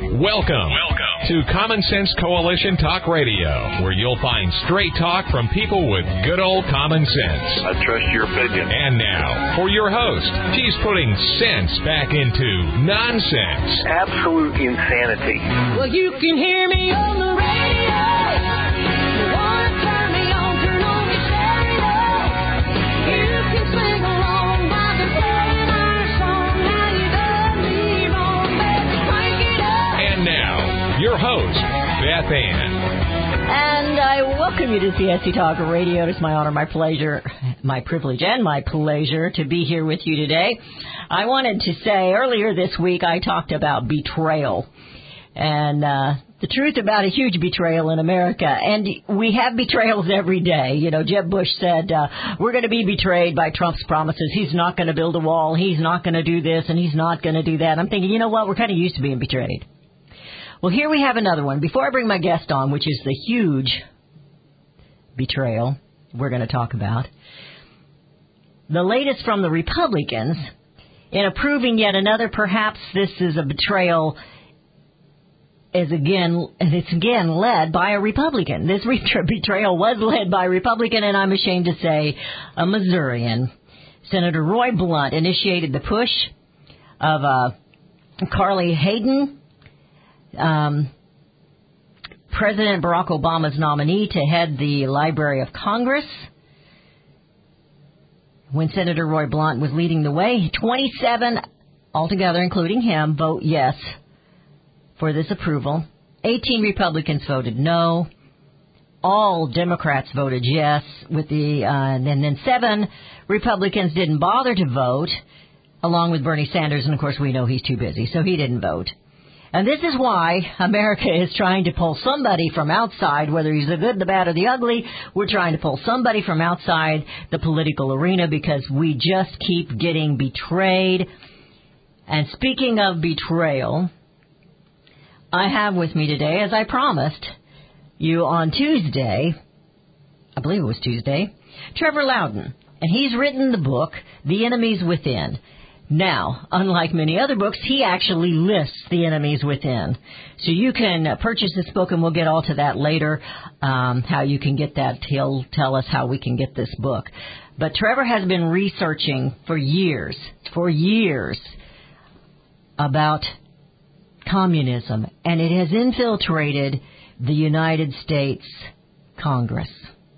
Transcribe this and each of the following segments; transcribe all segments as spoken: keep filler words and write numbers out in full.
Welcome, Welcome to Common Sense Coalition Talk Radio, where you'll find straight talk from people with good old common sense. I trust your opinion. And now, for your host, she's putting sense back into nonsense. Absolute insanity. Well, you can hear me on the radio. You want to turn me on, turn on your stereo. You can sing along while they're playing our song. Now you done me wrong, baby, crank it up. And now, your host, Beth Ann. And I welcome you to C S C Talk Radio. It's my honor, my pleasure, my privilege, and my pleasure to be here with you today. I wanted to say earlier this week I talked about betrayal and uh, the truth about a huge betrayal in America. And we have betrayals every day. You know, Jeb Bush said, uh, we're going to be betrayed by Trump's promises. He's not going to build a wall. He's not going to do this, and he's not going to do that. I'm thinking, you know what? We're kind of used to being betrayed. Well, here we have another one. Before I bring my guest on, which is the huge betrayal we're going to talk about, the latest from the Republicans in approving yet another, perhaps this is a betrayal, is again, it's again led by a Republican. This betrayal was led by a Republican, and I'm ashamed to say a Missourian. Senator Roy Blunt initiated the push of uh, Carly Hayden, Um, President Barack Obama's nominee to head the Library of Congress. When Senator Roy Blunt was leading the way, twenty-seven altogether, including him, vote yes for this approval. eighteen Republicans voted no. All Democrats voted yes, with the uh, and then seven Republicans didn't bother to vote, along with Bernie Sanders, and of course we know he's too busy, so he didn't vote. And this is why America is trying to pull somebody from outside, whether he's the good, the bad, or the ugly. We're trying to pull somebody from outside the political arena because we just keep getting betrayed. And speaking of betrayal, I have with me today, as I promised you on Tuesday, I believe it was Tuesday, Trevor Loudon. And he's written the book, The Enemies Within. Now, unlike many other books, he actually lists the enemies within. So you can uh, purchase this book, and we'll get all to that later, um, how you can get that. He'll tell us how we can get this book. But Trevor has been researching for years, for years, about communism, and it has infiltrated the United States Congress.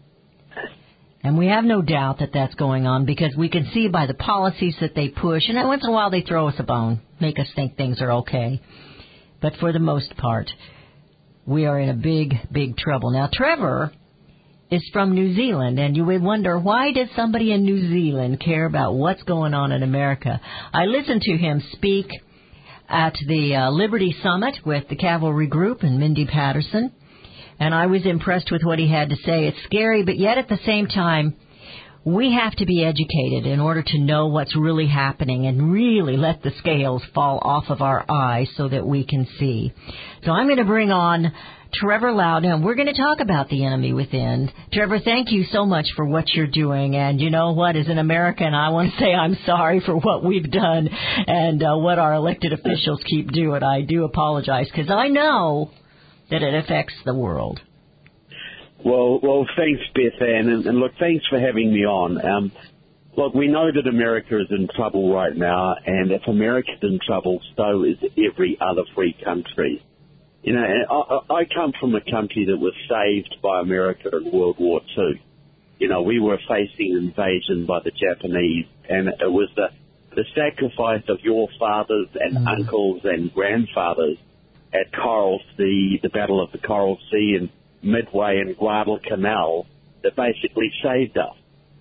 And we have no doubt that that's going on because we can see by the policies that they push, and once in a while they throw us a bone, make us think things are okay. But for the most part, we are in a big, big trouble. Now, Trevor is from New Zealand, and you would wonder, why does somebody in New Zealand care about what's going on in America? I listened to him speak at the uh, Liberty Summit with the Cavalry Group and Mindy Patterson. And I was impressed with what he had to say. It's scary, but yet at the same time, we have to be educated in order to know what's really happening and really let the scales fall off of our eyes so that we can see. So I'm going to bring on Trevor Loudon, and we're going to talk about the enemy within. Trevor, thank you so much for what you're doing. And you know what? As an American, I want to say I'm sorry for what we've done and uh, what our elected officials keep doing. I do apologize because I know that it affects the world. Well, well, thanks, Beth Ann, and, and look, thanks for having me on. Um, look, we know that America is in trouble right now, and if America's in trouble, so is every other free country. You know, I, I come from a country that was saved by America in World War Two. You know, we were facing invasion by the Japanese, and it was the, the sacrifice of your fathers and mm. uncles and grandfathers at Coral Sea, the Battle of the Coral Sea, and Midway and Guadalcanal that basically saved us.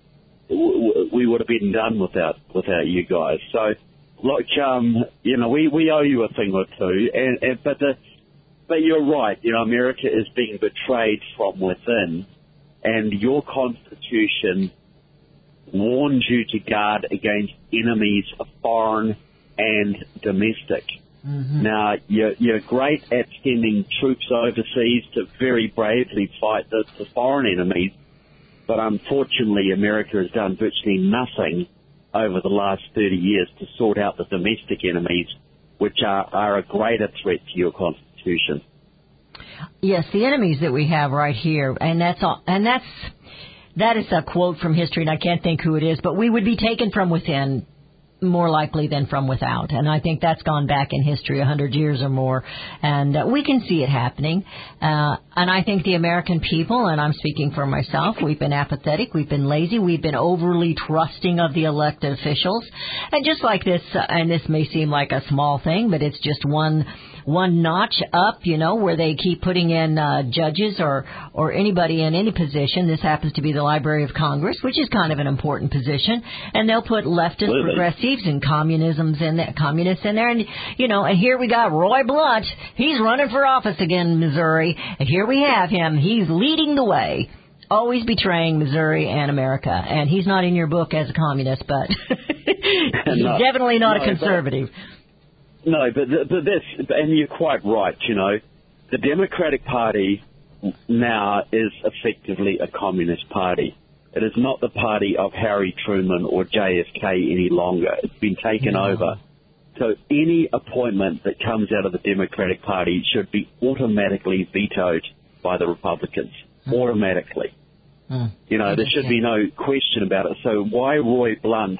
We would have been done without without you guys. So, look, um, you know, we, we owe you a thing or two. And, and but the but you're right. You know, America is being betrayed from within, and your Constitution warns you to guard against enemies, foreign and domestic. Mm-hmm. Now, you're, you're great at sending troops overseas to very bravely fight the, the foreign enemies, but unfortunately America has done virtually nothing over the last thirty years to sort out the domestic enemies which are, are a greater threat to your Constitution. Yes, the enemies that we have right here, and that's all, and that's that is a quote from history, and I can't think who it is, but we would be taken from within more likely than from without. And I think that's gone back in history a hundred years or more. And uh, we can see it happening. Uh, and I think the American people, and I'm speaking for myself, we've been apathetic, we've been lazy, we've been overly trusting of the elected officials. And just like this, uh, and this may seem like a small thing, but it's just one one notch up, you know, where they keep putting in uh, judges or or anybody in any position. This happens to be the Library of Congress, which is kind of an important position. And they'll put leftist Really? progressives and communisms in there, communists in there. And, you know, and here we got Roy Blunt. He's running for office again in Missouri. And here we have him. He's leading the way. Always betraying Missouri and America. And he's not in your book as a communist, but he's No. definitely not No, a conservative. No, but, th- but this, and you're quite right, you know, the Democratic Party now is effectively a communist party. It is not the party of Harry Truman or J F K any longer. It's been taken No. over. So any appointment that comes out of the Democratic Party should be automatically vetoed by the Republicans. Mm. Automatically. Mm. You know, there should be no question about it. So why Roy Blunt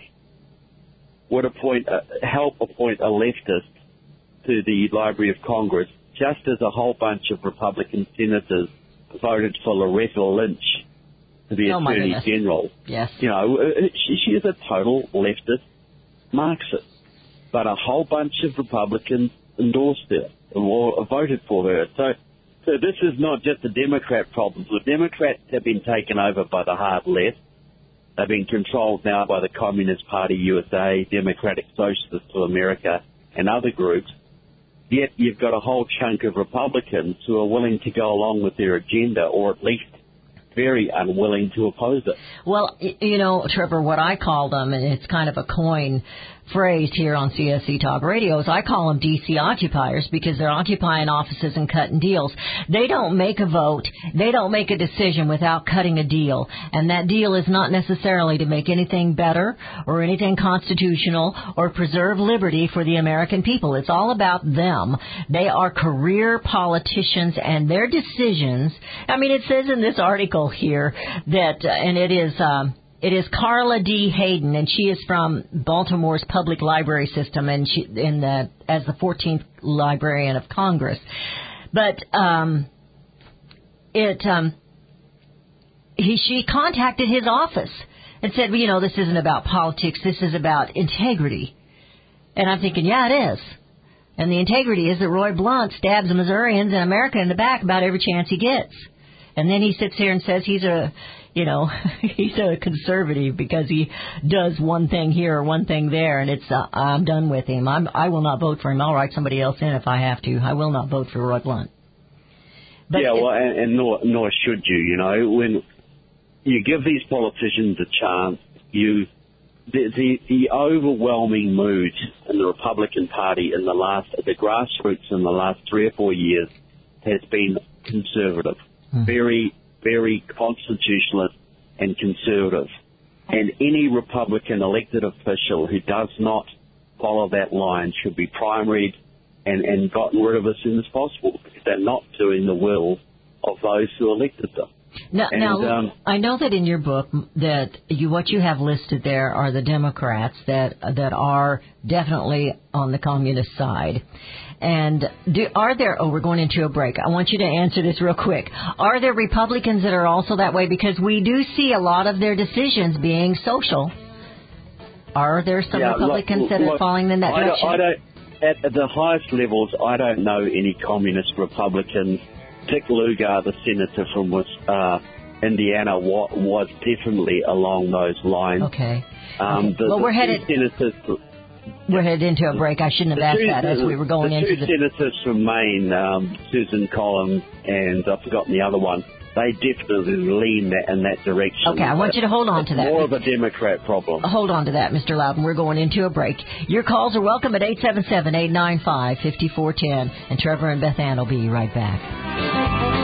would appoint, uh, help appoint a leftist to the Library of Congress, just as a whole bunch of Republican senators voted for Loretta Lynch to be Oh, my Attorney goodness. General. Yes. You know, uh, she, she is a total leftist Marxist. But a whole bunch of Republicans endorsed her or voted for her. So, so this is not just a Democrat problem. The Democrats have been taken over by the hard left. They've been controlled now by the Communist Party U S A, Democratic Socialists of America, and other groups. Yet you've got a whole chunk of Republicans who are willing to go along with their agenda, or at least very unwilling to oppose it. Well, y- you know, Trevor, what I call them, and it's kind of a coin phrase here on C S C Talk Radio, is I call them D C occupiers, because they're occupying offices and cutting deals. They don't make a vote. They don't make a decision without cutting a deal. And that deal is not necessarily to make anything better or anything constitutional or preserve liberty for the American people. It's all about them. They are career politicians, and their decisions, I mean, it says in this article here that, uh, and it is, um, It is Carla D. Hayden, and she is from Baltimore's public library system, and she in the as the fourteenth Librarian of Congress. But um, it um, he she contacted his office and said, well, you know, this isn't about politics. This is about integrity. And I'm thinking, yeah, it is. And the integrity is that Roy Blunt stabs the Missourians and America in the back about every chance he gets. And then he sits here and says he's a, you know, he's a conservative because he does one thing here or one thing there, and it's, uh, I'm done with him. I'm, I will not vote for him. I'll write somebody else in if I have to. I will not vote for Roy Blunt. But yeah, it, well, and, and nor, nor should you, you know. When you give these politicians a chance, you the, the, the overwhelming mood in the Republican Party in the last, the grassroots in the last three or four years has been conservative. Mm-hmm. Very, very constitutionalist and conservative. And any Republican elected official who does not follow that line should be primaried and, and gotten rid of as soon as possible, because they're not doing the will of those who elected them. Now, and, now um, I know that in your book that you what you have listed there are the Democrats that that are definitely on the communist side. And do, are there, oh, we're going into a break. I want you to answer this real quick. Are there Republicans that are also that way? Because we do see a lot of their decisions being social. Are there some yeah, Republicans look, that look, are falling in that I direction? Don't, I don't, at the highest levels, I don't know any communist Republicans. Dick Lugar, the senator from uh, Indiana, wa- was definitely along those lines. Okay. Um, okay. The, well, the we're headed... senators... We're headed into a break. I shouldn't have asked two, that as we were going the into two the... senators from Maine, um, Susan Collins and I've forgotten the other one, they definitely lean that, in that direction. Okay, I want you to hold on to that. More of a Democrat problem. Hold on to that, Mister Loudon. We're going into a break. Your calls are welcome at eight seven seven, eight nine five, five four one zero. And Trevor and Beth Ann will be right back.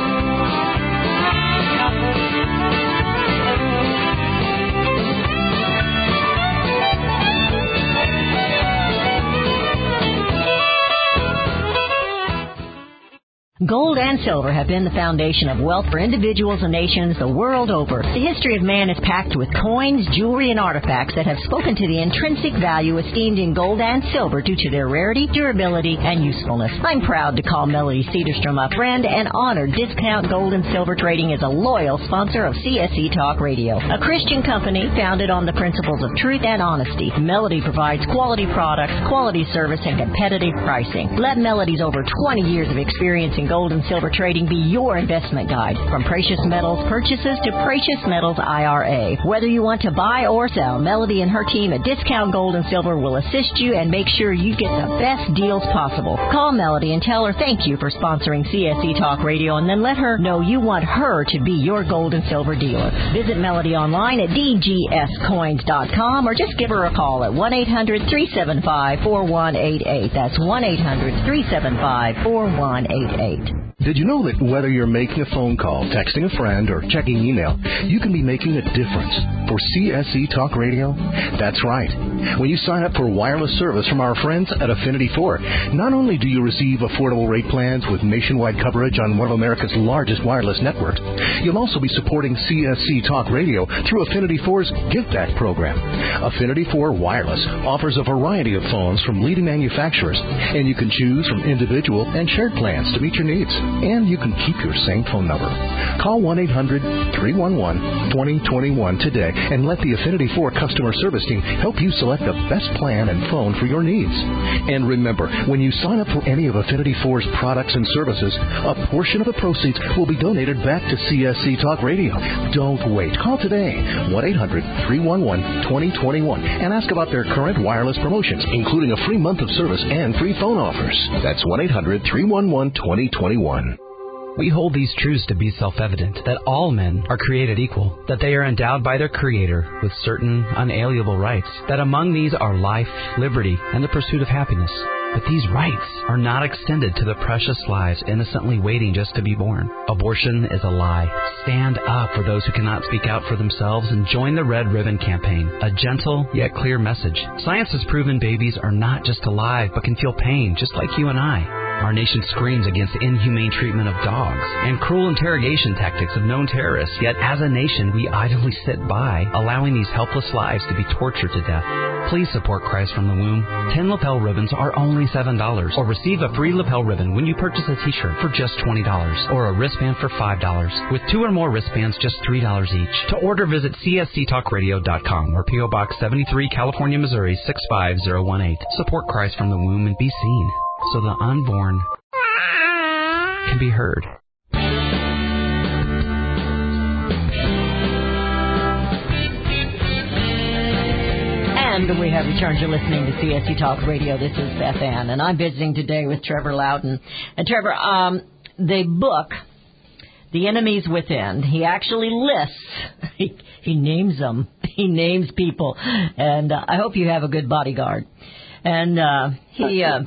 Gold and silver have been the foundation of wealth for individuals and nations the world over. The history of man is packed with coins, jewelry, and artifacts that have spoken to the intrinsic value esteemed in gold and silver due to their rarity, durability, and usefulness. I'm proud to call Melody Cedarstrom a friend and honor Discount Gold and Silver Trading as a loyal sponsor of C S E Talk Radio, a Christian company founded on the principles of truth and honesty. Melody provides quality products, quality service, and competitive pricing. Let Melody's over twenty years of experience in gold and silver trading be your investment guide. From precious metals purchases to precious metals I R A. Whether you want to buy or sell, Melody and her team at Discount Gold and Silver will assist you and make sure you get the best deals possible. Call Melody and tell her thank you for sponsoring C S E Talk Radio, and then let her know you want her to be your gold and silver dealer. Visit Melody online at d g s coins dot com or just give her a call at one eight hundred three seven five four one eight eight. That's one eight hundred three seven five four one eight eight. Did you know that whether you're making a phone call, texting a friend, or checking email, you can be making a difference for C S E Talk Radio? That's right. When you sign up for wireless service from our friends at Affinity four, not only do you receive affordable rate plans with nationwide coverage on one of America's largest wireless networks, you'll also be supporting C S E Talk Radio through Affinity four's Give Back program. Affinity four Wireless offers a variety of phones from leading manufacturers, and you can choose from individual and shared plans to meet your needs. And you can keep your same phone number. Call one eight hundred three one one two zero two one today and let the Affinity four customer service team help you select the best plan and phone for your needs. And remember, when you sign up for any of Affinity four's products and services, a portion of the proceeds will be donated back to C S C Talk Radio. Don't wait. Call today, one eight hundred three one one two zero two one, and ask about their current wireless promotions, including a free month of service and free phone offers. That's one eight hundred three one one two zero two one. We hold these truths to be self-evident, that all men are created equal, that they are endowed by their Creator with certain unalienable rights, that among these are life, liberty, and the pursuit of happiness. But these rights are not extended to the precious lives innocently waiting just to be born. Abortion is a lie. Stand up for those who cannot speak out for themselves and join the Red Ribbon Campaign, a gentle yet clear message. Science has proven babies are not just alive but can feel pain just like you and I. Our nation screams against inhumane treatment of dogs and cruel interrogation tactics of known terrorists. Yet as a nation, we idly sit by, allowing these helpless lives to be tortured to death. Please support Christ from the Womb. Ten lapel ribbons are only seven dollars. Or receive a free lapel ribbon when you purchase a t-shirt for just twenty dollars. Or a wristband for five dollars. With two or more wristbands, just three dollars each. To order, visit C S C talk radio dot com or P O Box seventy-three, California, Missouri, six five zero one eight. Support Christ from the Womb and be seen, so the unborn can be heard. And we have returned. You're listening to C S C Talk Radio. This is Beth Ann, and I'm visiting today with Trevor Loudon. And Trevor, um, the book, The Enemies Within, he actually lists, he, he names them, he names people, and uh, I hope you have a good bodyguard. And uh, he, uh,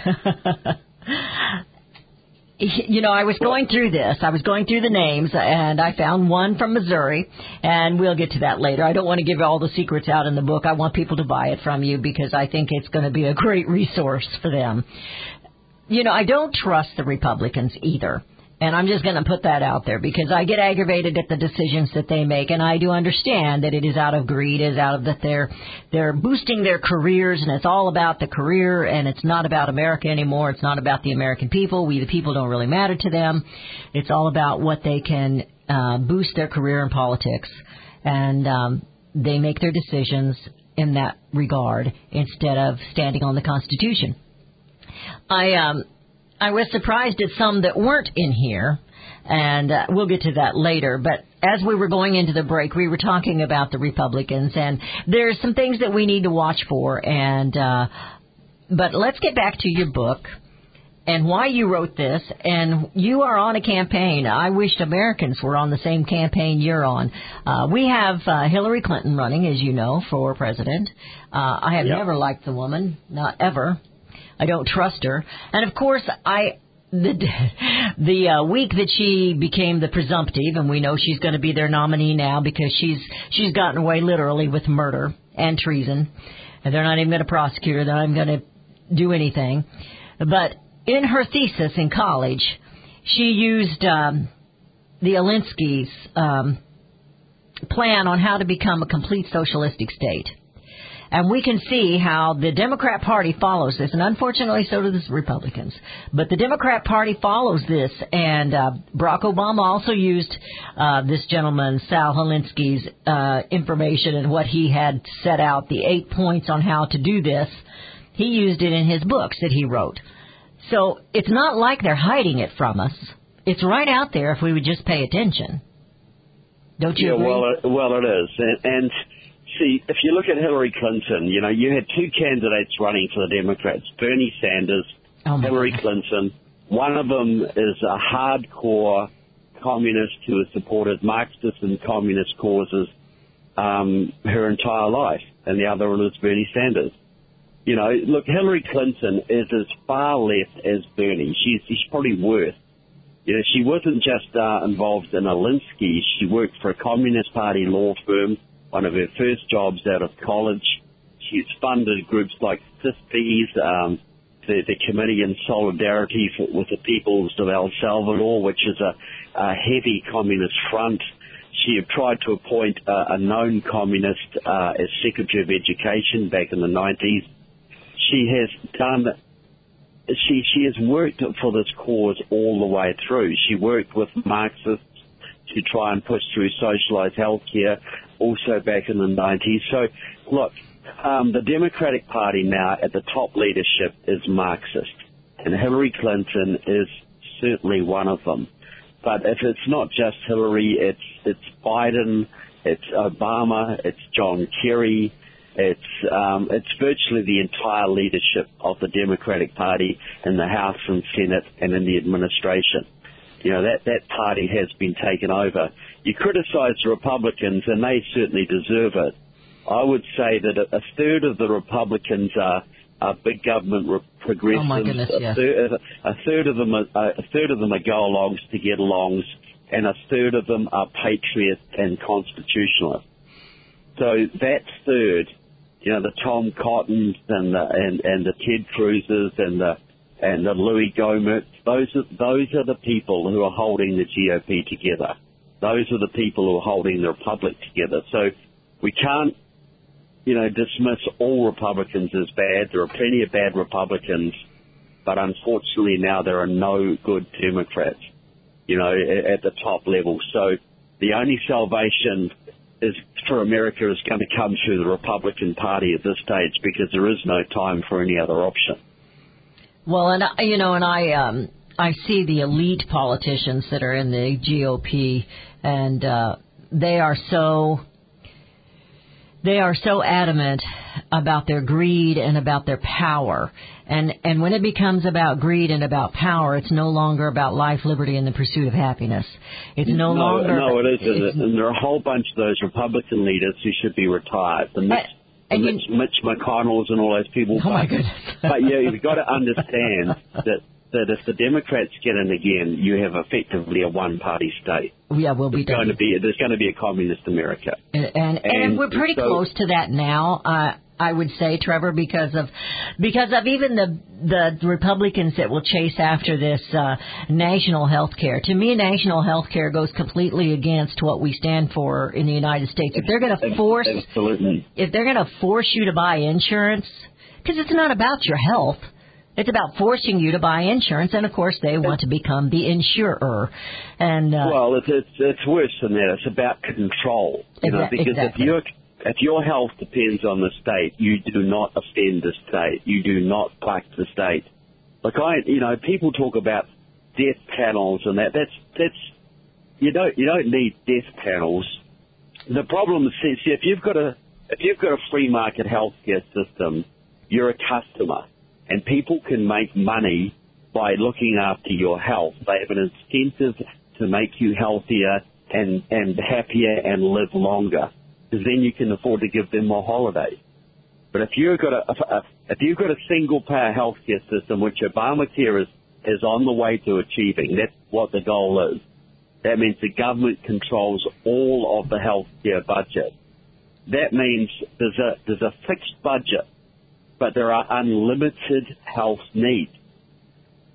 he, you know, I was going through this. I was going through the names, and I found one from Missouri, and we'll get to that later. I don't want to give all the secrets out in the book. I want people to buy it from you because I think it's going to be a great resource for them. You know, I don't trust the Republicans either. And I'm just going to put that out there because I get aggravated at the decisions that they make, and I do understand that it is out of greed, is out of that they're they're boosting their careers, and it's all about the career, and it's not about America anymore. It's not about the American people. We the people don't really matter to them. It's all about what they can uh, boost their career in politics, and um, they make their decisions in that regard instead of standing on the Constitution. I um. I was surprised at some that weren't in here, and uh, we'll get to that later. But as we were going into the break, we were talking about the Republicans, and there's some things that we need to watch for. And uh, but let's get back to your book and why you wrote this. And you are on a campaign. I wished Americans were on the same campaign you're on. Uh, we have uh, Hillary Clinton running, as you know, for president. Uh, I have yep. never liked the woman, not ever. I don't trust her. And, of course, I the the uh, week that she became the presumptive, and we know she's going to be their nominee now because she's she's gotten away literally with murder and treason. And they're not even going to prosecute her. They're not even going to do anything. But in her thesis in college, she used um, the Alinsky's um, plan on how to become a complete socialistic state. And we can see how the Democrat Party follows this, and unfortunately so do the Republicans. But the Democrat Party follows this, and uh, Barack Obama also used uh, this gentleman, Sal Alinsky's, uh, information and what he had set out, the eight points on how to do this. He used it in his books that he wrote. So it's not like they're hiding it from us. It's right out there if we would just pay attention. Don't you yeah, agree? well, it, well, it is. And, and see, if you look at Hillary Clinton, you know, you had two candidates running for the Democrats, Bernie Sanders, oh Hillary God. Clinton. One of them is a hardcore communist who has supported Marxist and communist causes um, her entire life, and the other one is Bernie Sanders. You know, look, Hillary Clinton is as far left as Bernie. She's, she's probably worse. You know, she wasn't just uh, involved in Alinsky. She worked for a Communist Party law firm, one of her first jobs out of college. She's funded groups like CISPES, um, the, the Committee in Solidarity for, with the Peoples of El Salvador, which is a, a heavy communist front. She had tried to appoint uh, a known communist uh, as Secretary of Education back in the nineties. She has done, she, she has worked for this cause all the way through. She worked with Marxists to try and push through socialized health care, also back in the nineties. So, look, um, the Democratic Party now at the top leadership is Marxist, and Hillary Clinton is certainly one of them. But if it's not just Hillary, it's it's Biden, it's Obama, it's John Kerry, it's um, it's virtually the entire leadership of the Democratic Party in the House and Senate and in the administration. You know, that, that party has been taken over. You criticize the Republicans, and they certainly deserve it. I would say that a, a third of the Republicans are, are big government re- progressives. Oh my goodness, a, yes. third, a third of them are, a third of them are go-alongs to get-alongs, and a third of them are patriots and constitutionalists. So that third, you know, the Tom Cottons and the and, and the Ted Cruzes and the and the Louis Gohmert, those are, those are the people who are holding the G O P together. Those are the people who are holding the Republic together. So we can't, you know, dismiss all Republicans as bad. There are plenty of bad Republicans, but unfortunately now there are no good Democrats, you know, at, at the top level. So the only salvation is for America is going to come through the Republican Party at this stage, because there is no time for any other option. Well, and I- you know, and I um, I see the elite politicians that are in the G O P, and uh, they are so they are so adamant about their greed and about their power. And and when it becomes about greed and about power, it's no longer about life, liberty, and the pursuit of happiness. It's no, no longer. No, it isn't. It's, And there are a whole bunch of those Republican leaders who should be retired. The Mitch, and the you, Mitch, Mitch McConnells and all those people. oh my but, goodness! but yeah, you've got to understand that that if the Democrats get in again, you have effectively a one-party state. Yeah, we'll be There's going done. to be there's going to be a communist America. And, and, and, And we're pretty so- close to that now, uh, I would say, Trevor, because of because of even the the Republicans that will chase after this uh, national health care. To me, national health care goes completely against what we stand for in the United States. If they're going to force, Absolutely. if they're going to force you to buy insurance, because it's not about your health. It's about forcing you to buy insurance, and of course they want to become the insurer. And uh, Well, it's, it's it's worse than that. It's about control, you know, Exa- because exactly. if your if your health depends on the state, you do not offend the state. You do not buck the state. Like I, you know, people talk about death panels and that. That's that's you don't you don't need death panels. The problem is, see, if you've got a if you've got a free market healthcare system, you're a customer. And people can make money by looking after your health. They have an incentive to make you healthier and, and happier and live longer, because then you can afford to give them more holidays. But if you've got a, a if you've got a single payer healthcare system, which Obamacare is, is on the way to achieving, that's what the goal is. That means the government controls all of the healthcare budget. That means there's a there's a fixed budget, but there are unlimited health needs.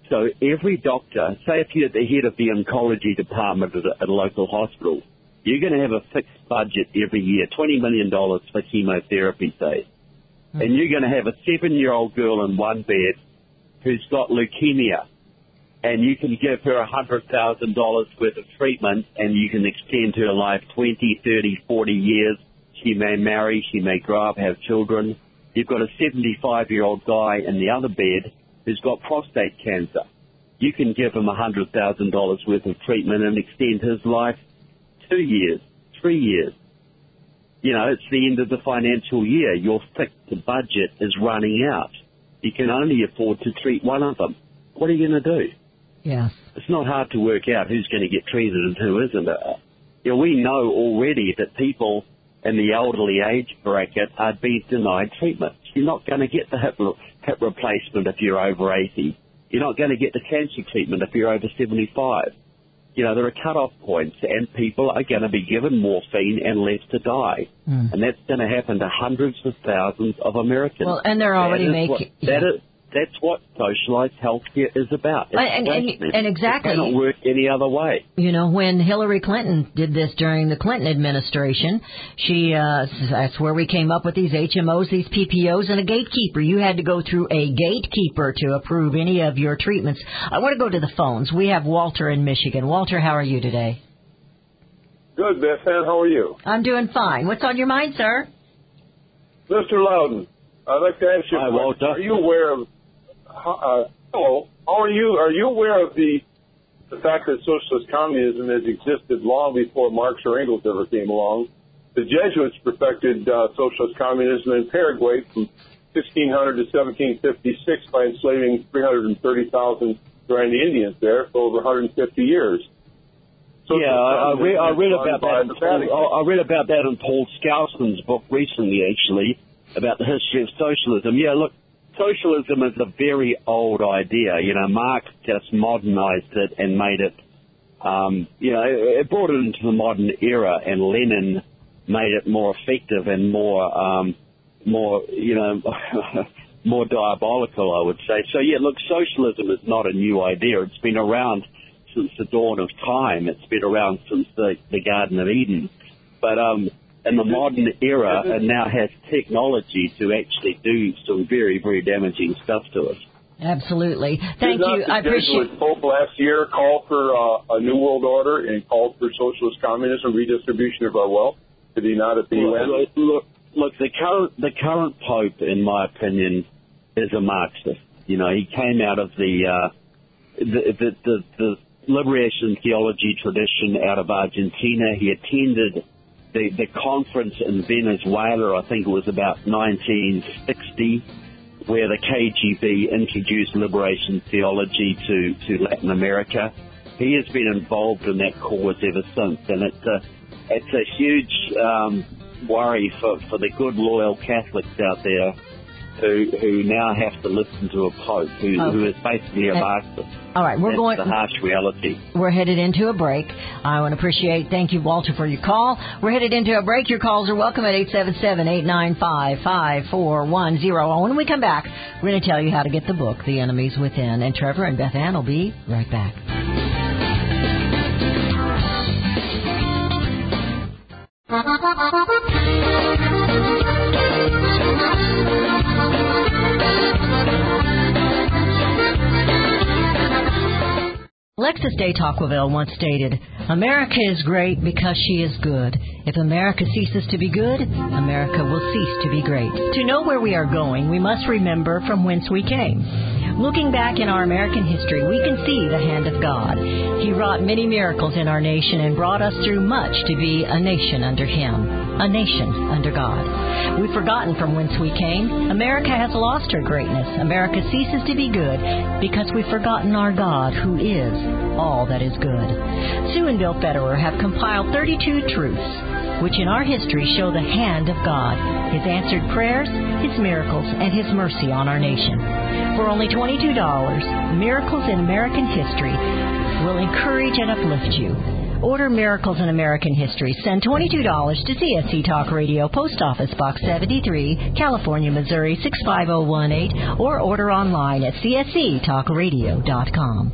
So every doctor, say if you're at the head of the oncology department at a, at a local hospital, you're going to have a fixed budget every year, twenty million dollars for chemotherapy, say. Mm-hmm. And you're going to have a seven-year-old girl in one bed who's got leukemia, and you can give her one hundred thousand dollars worth of treatment, and you can extend her life twenty, thirty, forty years. She may marry, she may grow up, have children. You've got a seventy-five-year-old guy in the other bed who's got prostate cancer. You can give him one hundred thousand dollars worth of treatment and extend his life two years, three years. You know, it's the end of the financial year. Your fixed budget is running out. You can only afford to treat one of them. What are you going to do? Yeah. It's not hard to work out who's going to get treated and who isn't. Uh, you know, we know already that people in the elderly age bracket are being denied treatment. You're not going to get the hip, hip replacement if you're over eighty. You're not going to get the cancer treatment if you're over seventy-five. You know, there are cut-off points, and people are going to be given morphine and left to die. Mm. And that's going to happen to hundreds of thousands of Americans. Well, and they're already making... Yeah. That is, that's what socialized healthcare is about. It's and, and, and exactly. It cannot work any other way. You know, when Hillary Clinton did this during the Clinton administration, she uh, that's where we came up with these H M Os, these P P Os, and a gatekeeper. You had to go through a gatekeeper to approve any of your treatments. I want to go to the phones. We have Walter in Michigan. Walter, how are you today? Good, Beth Ann. How are you? I'm doing fine. What's on your mind, sir? Mister Loudon, I'd like to ask you, Hi, Walter. Are you aware of Uh, hello. How are you? Are you aware of the the fact that socialist communism has existed long before Marx or Engels ever came along? The Jesuits perfected uh, socialist communism in Paraguay from sixteen hundred to seventeen fifty-six by enslaving three hundred thirty thousand Guarani Indians there for over one hundred fifty years. Socialist yeah, I, I, read, I read about that. In Paul, I read about that in Paul Scousman's book recently, actually, about the history of socialism. Yeah, look. Socialism is a very old idea. You know, Marx just modernized it and made it, um, you know, it brought it into the modern era, and Lenin made it more effective and more, um, more, you know, more diabolical, I would say. So, yeah, look, socialism is not a new idea. It's been around since the dawn of time. It's been around since the, the Garden of Eden. But, um, in the modern era, it now has technology to actually do some very, very damaging stuff to us. Absolutely. Thank you. I appreciate it. Pope last year called for uh, a new world order and called for socialist communism, redistribution of our wealth. Did he not at the look, U N? Look, look, look, the current the current Pope, in my opinion, is a Marxist. You know, he came out of the uh, the, the, the the liberation theology tradition out of Argentina. He attended The, the conference in Venezuela, I think it was about nineteen sixty, where the K G B introduced liberation theology to, to Latin America. He has been involved in that cause ever since, and it's a, it's a huge um, worry for, for the good, loyal Catholics out there who who now have to listen to a pope who, okay. who is basically a Marxist. All right, we're That's going. the harsh reality. We're headed into a break. I want to appreciate. Thank you, Walter, for your call. We're headed into a break. Your calls are welcome at eight seven seven, eight nine five, five four one zero. When we come back, we're going to tell you how to get the book, The Enemies Within. And Trevor and Beth Ann will be right back. Alexis de Tocqueville once stated, America is great because she is good. If America ceases to be good, America will cease to be great. To know where we are going, we must remember from whence we came. Looking back in our American history, we can see the hand of God. He wrought many miracles in our nation and brought us through much to be a nation under Him, a nation under God. We've forgotten from whence we came. America has lost her greatness. America ceases to be good because we've forgotten our God, who is all that is good. Sue and Bill Federer have compiled thirty-two truths, which in our history show the hand of God, His answered prayers, His miracles, and His mercy on our nation. For only twenty-two dollars, Miracles in American History will encourage and uplift you. Order Miracles in American History. Send twenty-two dollars to C S C Talk Radio, Post Office Box seventy-three, California, Missouri six five zero one eight, or order online at C S C talk radio dot com.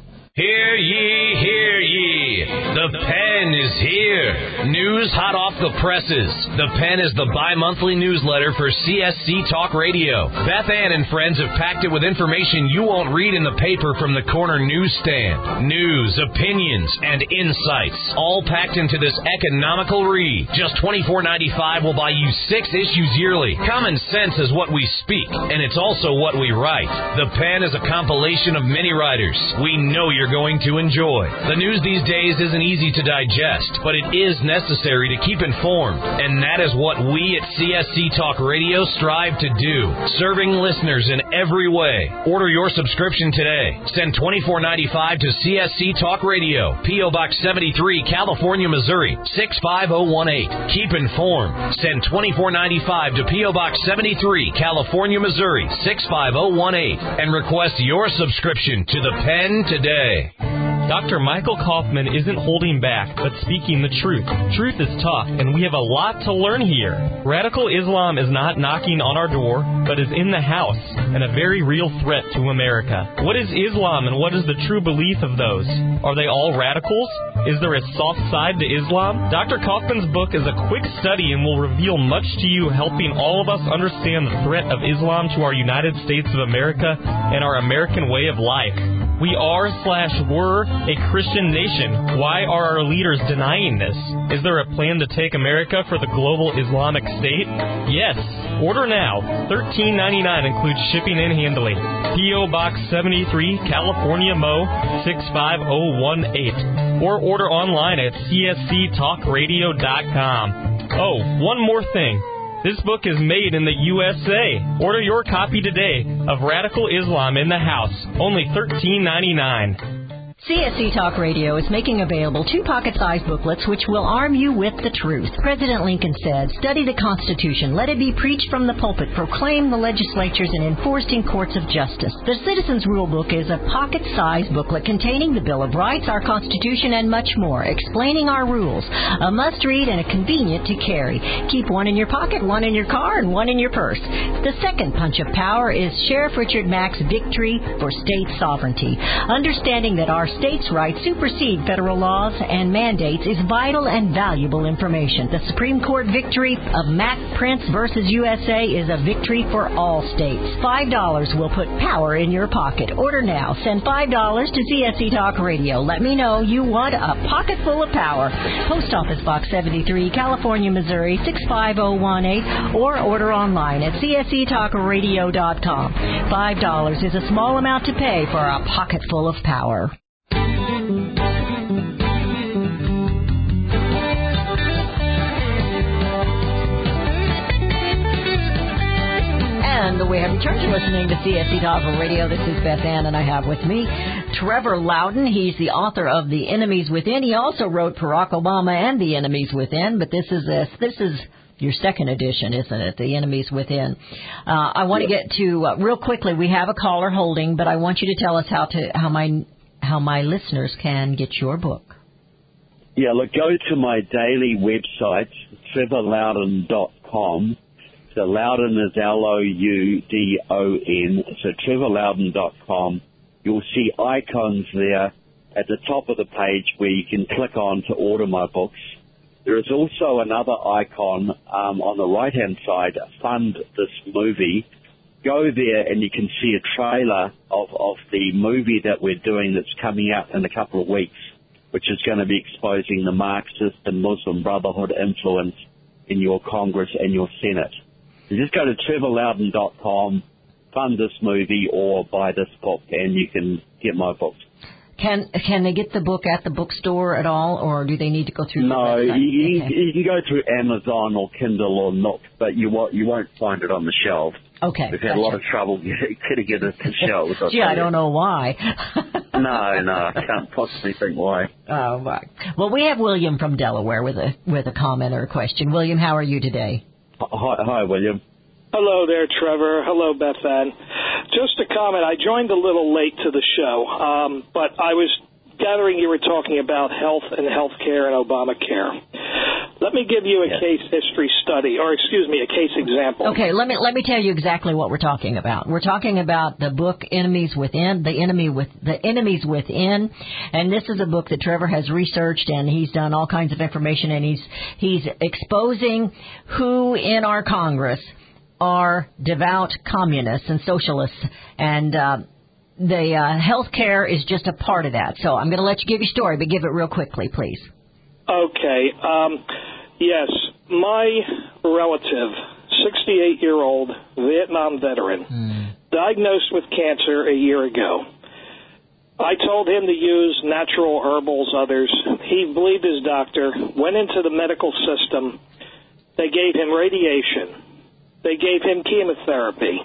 Hear ye, hear ye. The Pen is here. News hot off the presses. The Pen is the bi-monthly newsletter for C S C Talk Radio. Beth Ann and friends have packed it with information you won't read in the paper from the corner newsstand. News, opinions, and insights, all packed into this economical read. Just twenty-four ninety-five will buy you six issues yearly. Common sense is what we speak, and it's also what we write. The Pen is a compilation of many writers we know you're going to enjoy. The news these days isn't easy to digest, but it is necessary to keep informed, and that is what we at C S C Talk Radio strive to do, serving listeners in every way. Order your subscription today. Send twenty-four ninety-five to C S C Talk Radio, P O Box seventy-three, California, Missouri six five zero one eight. Keep informed. Send twenty-four ninety-five to P O Box seventy-three, California, Missouri six five zero one eight, and request your subscription to the Pen today. Doctor Michael Kaufman isn't holding back, but speaking the truth. Truth is tough, and we have a lot to learn here. Radical Islam is not knocking on our door, but is in the house, and a very real threat to America. What is Islam, and what is the true belief of those? Are they all radicals? Is there a soft side to Islam? Doctor Kaufman's book is a quick study and will reveal much to you, helping all of us understand the threat of Islam to our United States of America and our American way of life. We are slash were a Christian nation. Why are our leaders denying this? Is there a plan to take America for the global Islamic State? Yes. Order now. thirteen ninety-nine includes shipping and handling. P O Box seventy-three, California, Mo six five zero one eight. Or order online at C S C talk radio dot com. Oh, one more thing. This book is made in the U S A. Order your copy today of Radical Islam in the House, only thirteen ninety-nine. C S C Talk Radio is making available two pocket-sized booklets which will arm you with the truth. President Lincoln said, "Study the Constitution. Let it be preached from the pulpit, proclaimed in the legislatures, and enforced in courts of justice." The Citizens Rule Book is a pocket-sized booklet containing the Bill of Rights, our Constitution, and much more, explaining our rules. A must-read and a convenient to carry. Keep one in your pocket, one in your car, and one in your purse. The second punch of power is Sheriff Richard Mack's Victory for State Sovereignty. Understanding that our states' rights supersede federal laws and mandates is vital and valuable information. The Supreme Court victory of Mack Prince versus U S A is a victory for all states. Five dollars will put power in your pocket. Order now. Send five dollars to C S C Talk Radio. Let me know you want a pocket full of power. Post Office Box seventy-three, California, Missouri six five zero one eight, or order online at C S C talk radio dot com. Five dollars is a small amount to pay for a pocket full of power. And we have returned to listening to C S C Talk Radio. This is Beth Ann, and I have with me Trevor Loudon. He's the author of The Enemies Within. He also wrote Barack Obama and The Enemies Within, but this is a, this is your second edition, isn't it? The Enemies Within. Uh, I want to get to uh, real quickly. We have a caller holding, but I want you to tell us how to how my how my listeners can get your book. Yeah, look, go to my daily website, trevor loudon dot com. So Loudon is L O U D O N. So trevor loudon dot com. You'll see icons there at the top of the page where you can click on to order my books. There is also another icon um, on the right-hand side, Fund This Movie. Go there and you can see a trailer of, of the movie that we're doing that's coming out in a couple of weeks, which is going to be exposing the Marxist and Muslim Brotherhood influence in your Congress and your Senate. So just go to trevor loudon dot com, fund this movie, or buy this book, and you can get my books. Can can they get the book at the bookstore at all, or do they need to go through no, the website? you, Okay. you can go through Amazon or Kindle or Nook, but you won't, you won't find it on the shelf. Okay. We've had gotcha. a lot of trouble getting it at the shelves. Gee, I don't know why. no, no, I can't possibly think why. Oh, my. Well, we have William from Delaware with a with a comment or a question. William, how are you today? Hi, hi, William. Hello there, Trevor. Hello, Beth Ann. Just a comment. I joined a little late to the show, um, but I was gathering you were talking about health and health care and Obamacare. Let me give you a Yes. case history study, or excuse me, a case example. Okay, let me let me tell you exactly what we're talking about. We're talking about the book Enemies Within, the enemy with the enemies within, and this is a book that Trevor has researched, and he's done all kinds of information, and he's he's exposing who in our Congress are devout communists and socialists, and uh, the uh, health care is just a part of that. So I'm going to let you give your story, but give it real quickly, please. Okay. Um, yes, my relative, sixty-eight-year-old Vietnam veteran, Mm. diagnosed with cancer a year ago. I told him to use natural herbals, others. He believed his doctor, went into the medical system. They gave him radiation. They gave him chemotherapy.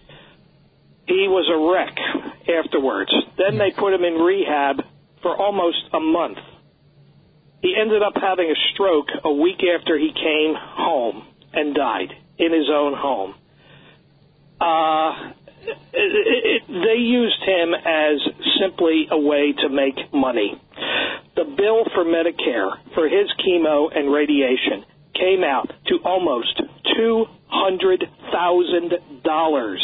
He was a wreck afterwards. Then they put him in rehab for almost a month. He ended up having a stroke a week after he came home and died in his own home. Uh, it, it, they used him as simply a way to make money. The bill for Medicare for his chemo and radiation came out to almost two hundred thousand dollars.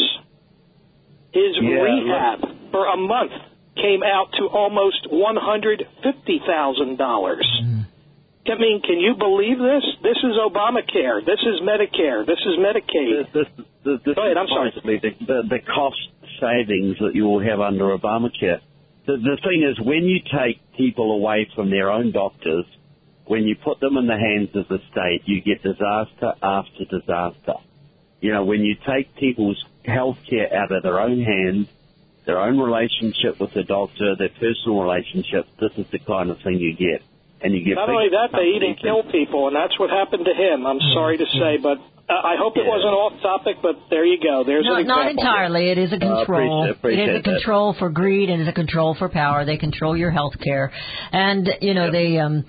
His Yeah, rehab for a month came out to almost one hundred fifty thousand dollars. Mm-hmm. I mean, can you believe this? This is Obamacare. This is Medicare. This is Medicaid. This, this, this, this Go ahead, I'm is sorry. basically the, the, the cost savings that you will have under Obamacare. The, the thing is, when you take people away from their own doctors, when you put them in the hands of the state, you get disaster after disaster. You know, when you take people's health care out of their own hands, their own relationship with the doctor, their personal relationship, this is the kind of thing you get. And you get Not big only that, they even companies kill people, and that's what happened to him. I'm sorry to say, but uh, I hope it Yeah. wasn't off topic, but there you go. There's No, an example. not entirely. It is a Uh, control. appreciate- appreciate it is a that. control for greed, and it's a control for power. They control your health care, and you know Yep. they. Um,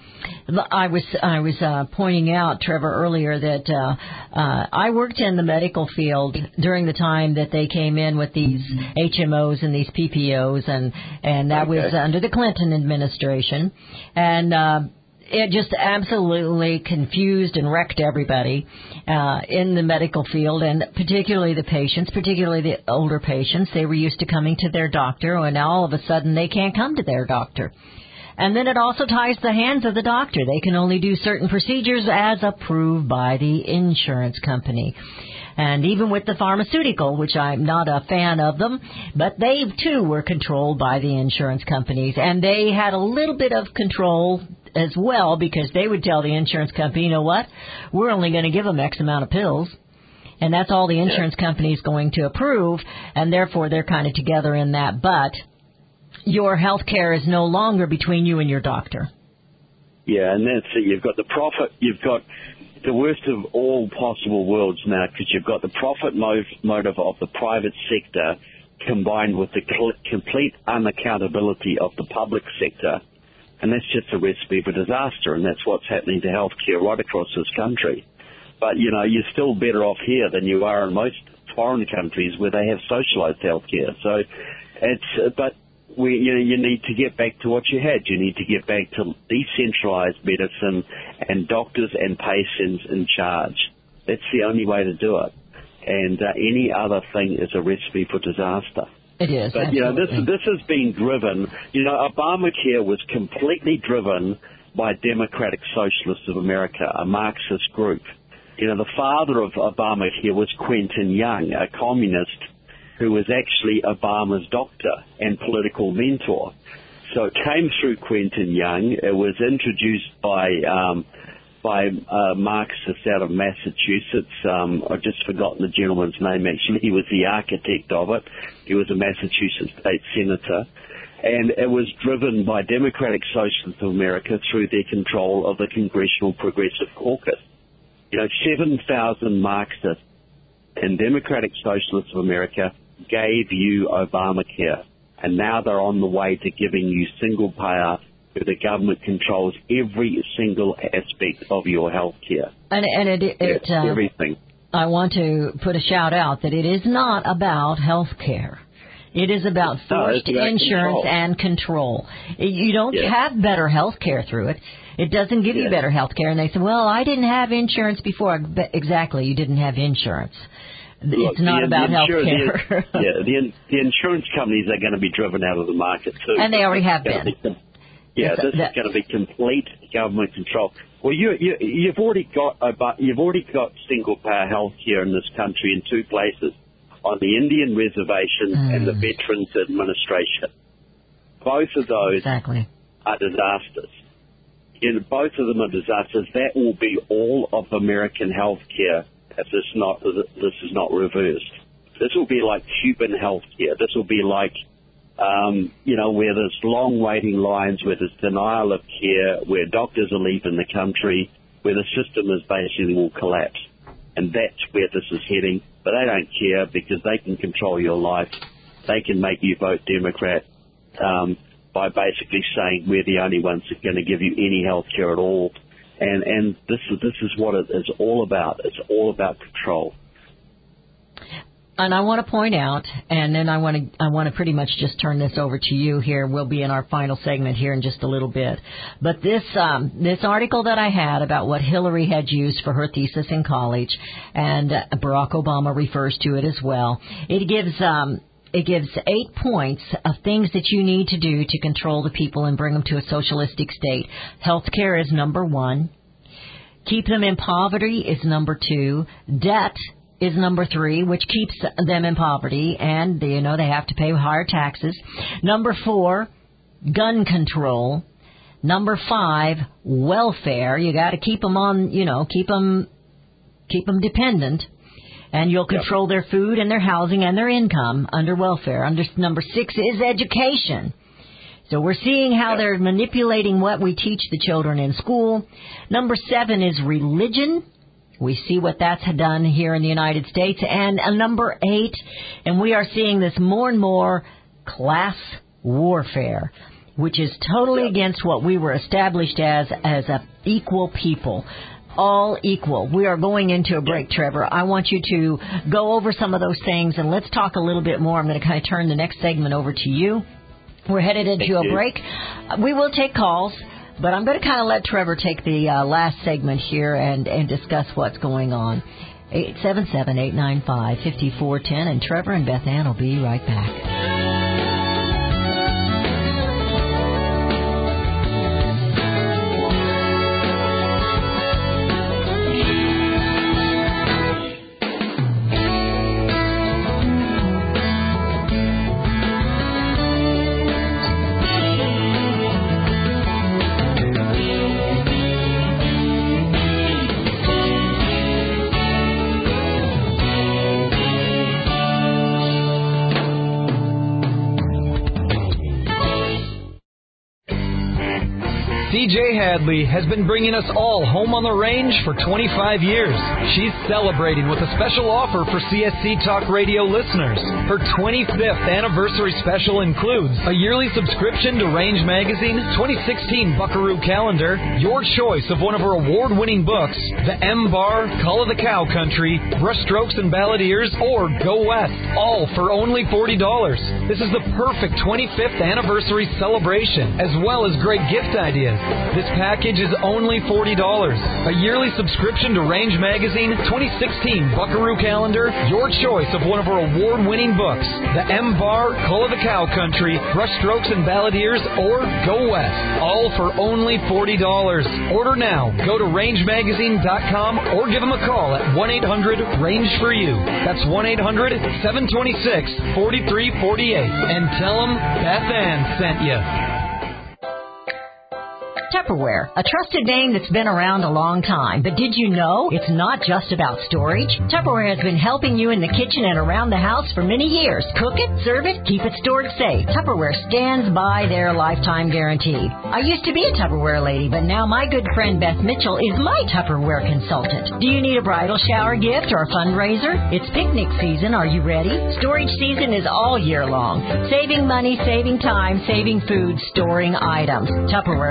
I was I was uh, pointing out, Trevor, earlier that uh, uh, I worked in the medical field during the time that they came in with these H M Os and these P P Os, and and that was Okay. under the Clinton administration, and. Uh, It just absolutely confused and wrecked everybody uh, in the medical field, and particularly the patients, particularly the older patients. They were used to coming to their doctor, and now all of a sudden they can't come to their doctor. And then it also ties the hands of the doctor. They can only do certain procedures as approved by the insurance company. And even with the pharmaceutical, which I'm not a fan of them, but they too were controlled by the insurance companies. And they had a little bit of control as well, because they would tell the insurance company, you know what, we're only going to give them X amount of pills. And that's all the insurance company is going to approve, and therefore they're kind of together in that. But your health care is no longer between you and your doctor. Yeah, and that's it. You've got the profit. You've got the worst of all possible worlds now, because you've got the profit mo- motive of the private sector combined with the cl- complete unaccountability of the public sector. And that's just a recipe for disaster, and that's what's happening to healthcare right across this country. But, you know, you're still better off here than you are in most foreign countries where they have socialized healthcare. So it's, uh, but we, you know, you need to get back to what you had. You need to get back to decentralized medicine and doctors and patients in charge. That's the only way to do it. And uh, any other thing is a recipe for disaster. It is. But, you know, this, absolutely. this has been driven, you know, Obamacare was completely driven by Democratic Socialists of America, a Marxist group. You know, the father of Obamacare was Quentin Young, a communist who was actually Obama's doctor and political mentor. So it came through Quentin Young. It was introduced by um, by uh, Marxists out of Massachusetts. Um, I've just forgotten the gentleman's name, actually. He was the architect of it. He was a Massachusetts state senator. And it was driven by Democratic Socialists of America through their control of the Congressional Progressive Caucus. You know, seven thousand Marxists and Democratic Socialists of America gave you Obamacare. And now they're on the way to giving you single payer, where the government controls every single aspect of your health care. And, and it, it Yeah, uh, everything. I want to put a shout out that it is not about health care. It is about No, forced it's about insurance control. and control. You don't Yeah. have better health care through it. It doesn't give you Yes. better health care. And they say, well, I didn't have insurance before. But exactly, you didn't have insurance. Look, It's not the- about the health insur- care. the- yeah, the, in- the insurance companies are going to be driven out of the market too. And they already have It's gonna been. be com- yeah, It's a- this that- is going to be complete government control. Well, you, you you've already got about, you've already got single payer health care in this country in two places, on the Indian reservation Mm. and the Veterans Administration. Both of those Exactly. are disasters. In both of them are disasters. That will be all of American health care if this not this is not reversed. This will be like Cuban health care. This will be like, um, you know, where there's long waiting lines, where there's denial of care, where doctors are leaving the country, where the system is basically will collapse. And that's where this is heading. But they don't care because they can control your life. They can make you vote Democrat um, by basically saying we're the only ones that are going to give you any health care at all. And and this is this is what it is all about. It's all about control. And I want to point out, and then I want to I want to pretty much just turn this over to you here. We'll be in our final segment here in just a little bit. But this um, this article that I had about what Hillary had used for her thesis in college, and uh, Barack Obama refers to it as well. It gives um, it gives eight points of things that you need to do to control the people and bring them to a socialistic state. Healthcare is number one. Keep them in poverty is number two. Debt is number three, which keeps them in poverty, and you know they have to pay higher taxes. Number four, gun control. Number five, welfare. You got to keep them on, you know, keep them, keep them dependent, and you'll control their food and their housing and their income under welfare. Under number six is education. So we're seeing how they're manipulating what we teach the children in school. Number seven is religion. We see what that's done here in the United States. And uh, number eight, and we are seeing this more and more, class warfare, which is totally against what we were established as, as a equal people. All equal. We are going into a break, Trevor. I want you to go over some of those things, and let's talk a little bit more. I'm going to kind of turn the next segment over to you. We're headed into Thank a you. break. Uh, We will take calls. But I'm going to kind of let Trevor take the uh, last segment here and, and discuss what's going on. eight seven seven, eight nine five, five four one zero, and Trevor and Beth Ann will be right back. C J Hadley has been bringing us all home on the range for twenty-five years. She's celebrating with a special offer for C S C Talk Radio listeners. Her twenty-fifth anniversary special includes a yearly subscription to Range Magazine, twenty sixteen Buckaroo Calendar, your choice of one of her award-winning books, The M-Bar, Call of the Cow Country, Brushstrokes and Balladeers, or Go West, all for only forty dollars. This is the perfect twenty-fifth anniversary celebration, as well as great gift ideas. This package is only forty dollars. A yearly subscription to Range Magazine, twenty sixteen Buckaroo Calendar, your choice of one of our award-winning books, The M-Bar, Call of the Cow Country, Brushstrokes and Balladeers, or Go West, all for only forty dollars. Order now. Go to range magazine dot com or give them a call at one eight hundred range for you. That's one eight hundred, seven two six, four three four eight. And tell them Beth Ann sent you. Tupperware, a trusted name that's been around a long time. But did you know it's not just about storage? Tupperware has been helping you in the kitchen and around the house for many years. Cook it, serve it, keep it stored safe. Tupperware stands by their lifetime guarantee. I used to be a Tupperware lady, but now my good friend Beth Mitchell is my Tupperware consultant. Do you need a bridal shower gift or a fundraiser? It's picnic season. Are you ready? Storage season is all year long. Saving money, saving time, saving food, storing items. Tupperware literally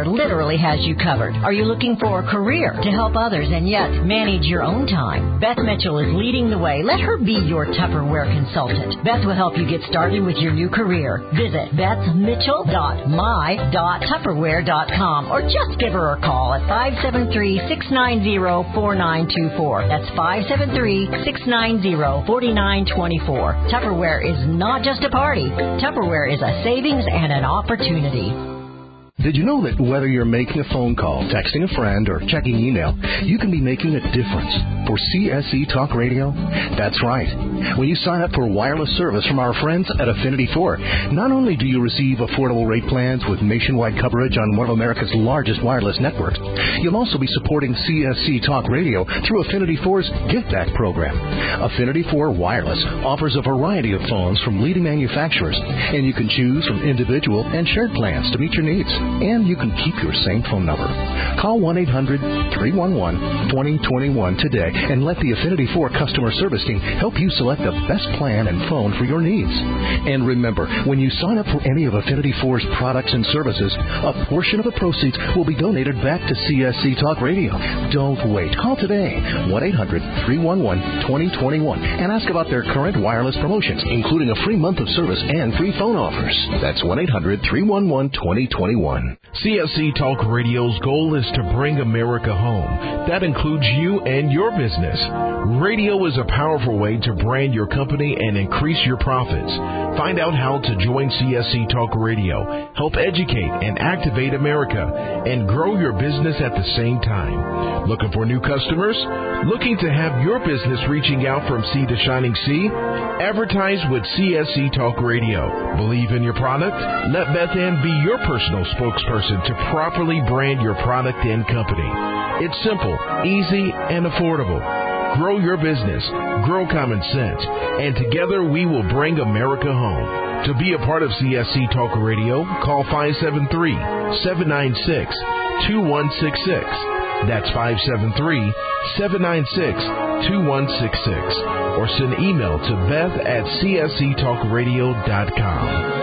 definitely has you covered. Are you looking for a career to help others and yet manage your own time? Beth Mitchell is leading the way. Let her be your Tupperware consultant. Beth will help you get started with your new career. Visit beth mitchell dot my dot tupperware dot com or just give her a call at five seven three, six nine zero, four nine two four. That's five seven three, six nine zero, four nine two four. Tupperware is not just a party. Tupperware is a savings and an opportunity. Did you know that whether you're making a phone call, texting a friend, or checking email, you can be making a difference for C S C Talk Radio? That's right. When you sign up for wireless service from our friends at Affinity four, not only do you receive affordable rate plans with nationwide coverage on one of America's largest wireless networks, you'll also be supporting C S C Talk Radio through Affinity four's Give Back program. Affinity four Wireless offers a variety of phones from leading manufacturers, and you can choose from individual and shared plans to meet your needs. And you can keep your same phone number. Call one eight hundred, three one one, two zero two one today and let the Affinity four customer service team help you select the best plan and phone for your needs. And remember, when you sign up for any of Affinity four's products and services, a portion of the proceeds will be donated back to C S C Talk Radio. Don't wait. Call today, one eight hundred, three one one, two zero two one, and ask about their current wireless promotions, including a free month of service and free phone offers. That's one eight hundred, three one one, two zero two one. C S C Talk Radio's goal is to bring America home. That includes you and your business. Radio is a powerful way to brand your company and increase your profits. Find out how to join C S C Talk Radio, help educate and activate America, and grow your business at the same time. Looking for new customers? Looking to have your business reaching out from sea to shining sea? Advertise with C S C Talk Radio. Believe in your product? Let Beth Ann be your personal spokesperson to properly brand your product and company. It's simple, easy, and affordable. Grow your business, grow common sense, and together we will bring America home. To be a part of C S C Talk Radio, call five seven three, seven nine six, two one six six. That's five seven three, seven nine six, two one six six. Or send email to beth at c s c talk radio dot com.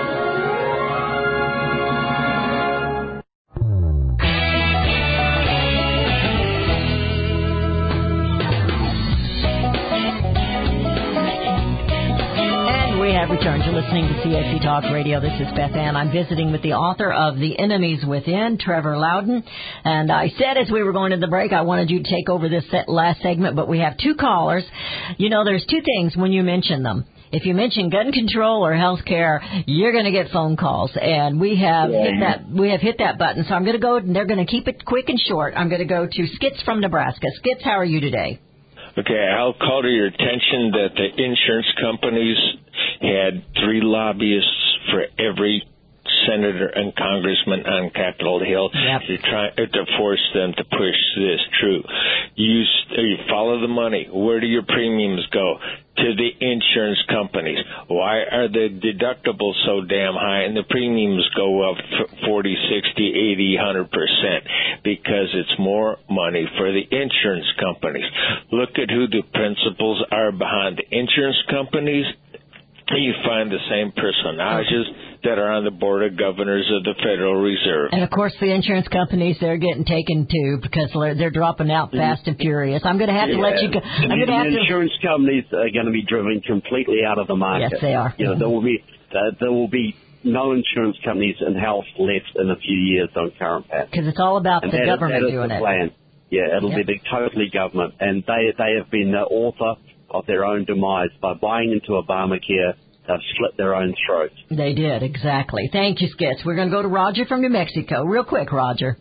Returned to listening to C S C Talk Radio. This is Beth Ann. I'm visiting with the author of The Enemies Within, Trevor Loudon. And I said as we were going to the break, I wanted you to take over this last segment, but we have two callers. You know, there's two things when you mention them. If you mention gun control or health care, you're going to get phone calls. And we have yeah. hit that we have hit that button. So I'm going to go, and they're going to keep it quick and short. I'm going to go to Skits from Nebraska. Skits, how are you today? Okay, I'll call to your attention that the insurance companies had three lobbyists for every senator and congressman on Capitol Hill yep. to try to force them to push this through. You, you follow the money. Where do your premiums go? To the insurance companies. Why are the deductibles so damn high and the premiums go up forty, sixty, eighty, one hundred percent? Because it's more money for the insurance companies. Look at who the principals are behind the insurance companies. You find the same personages that are on the board of governors of the Federal Reserve. And, of course, the insurance companies, they're getting taken, too, because they're, they're dropping out fast and furious. I'm going to have to yeah. let you go. I'm going to have the to... insurance companies are going to be driven completely out of the market. Yes, they are. You know, there will be uh, there will be no insurance companies in health left in a few years on current path. Because it's all about and the that, government that is doing the it. Plan. Yeah, it'll yep. be the totally government. And they, they have been the author of their own demise by buying into Obamacare. They've slit their own throats. They did, exactly. Thank you, Skits. We're going to go to Roger from New Mexico. Real quick, Roger.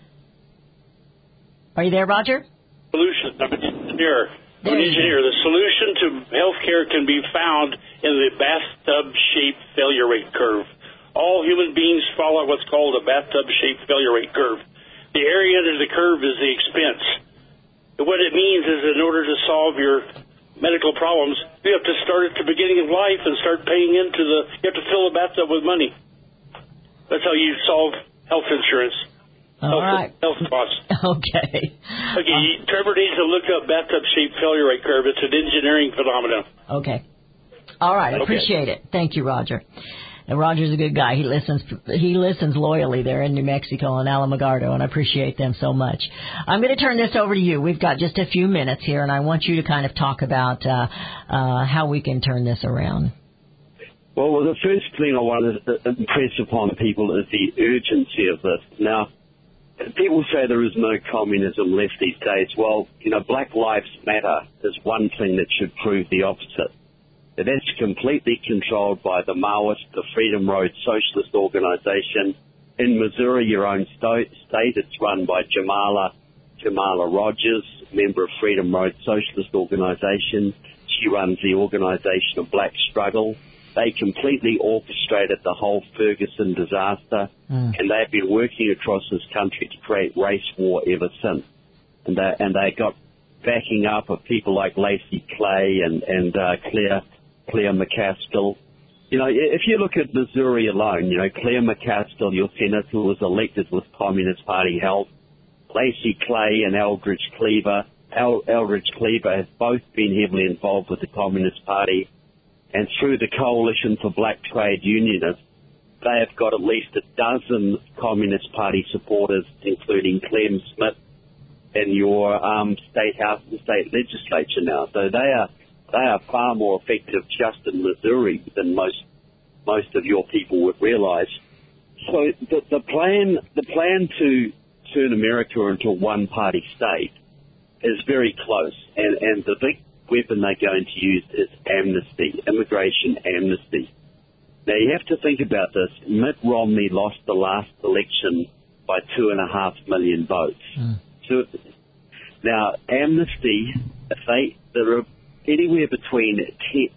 Are you there, Roger? Solution. I'm an engineer. I'm an engineer. The solution to health care can be found in the bathtub-shaped failure rate curve. All human beings follow what's called a bathtub-shaped failure rate curve. The area under the curve is the expense. And what it means is in order to solve your medical problems, you have to start at the beginning of life and start paying into the, you have to fill the bathtub with money. That's how you solve health insurance. All health, right. Health costs. Okay. Okay, uh, Trevor needs to look up bathtub-shaped failure rate curve. It's an engineering phenomenon. Okay. All right, I okay. appreciate it. Thank you, Roger. And Roger's a good guy. He listens. He listens loyally there in New Mexico and Alamogordo, and I appreciate them so much. I'm going to turn this over to you. We've got just a few minutes here, and I want you to kind of talk about uh, uh, how we can turn this around. Well, the first thing I want to impress upon people is the urgency of this. Now, people say there is no communism left these days. Well, you know, Black Lives Matter is one thing that should prove the opposite. That that's completely controlled by the Maoist, the Freedom Road Socialist Organization. In Missouri, your own state, it's run by Jamala, Jamala Rogers, member of Freedom Road Socialist Organization. She runs the Organization of Black Struggle. They completely orchestrated the whole Ferguson disaster, mm. and they've been working across this country to create race war ever since. And they, and they got backing up of people like Lacey Clay and, and uh, Claire, Claire McCaskill. You know, if you look at Missouri alone, you know, Claire McCaskill, your senator, was elected with Communist Party help. Lacey Clay and Eldridge Cleaver, El, Eldridge Cleaver have both been heavily involved with the Communist Party. And through the Coalition for Black Trade Unionists, they have got at least a dozen Communist Party supporters, including Clem Smith in your um, state house and state legislature now. So they are they are far more effective just in Missouri than most most of your people would realise. So the, the plan the plan to turn America into a one-party state is very close, and, and the big weapon they're going to use is amnesty, immigration amnesty. Now, you have to think about this. Mitt Romney lost the last election by two and a half million votes. Mm. So, now, amnesty, if they, there are anywhere between ten,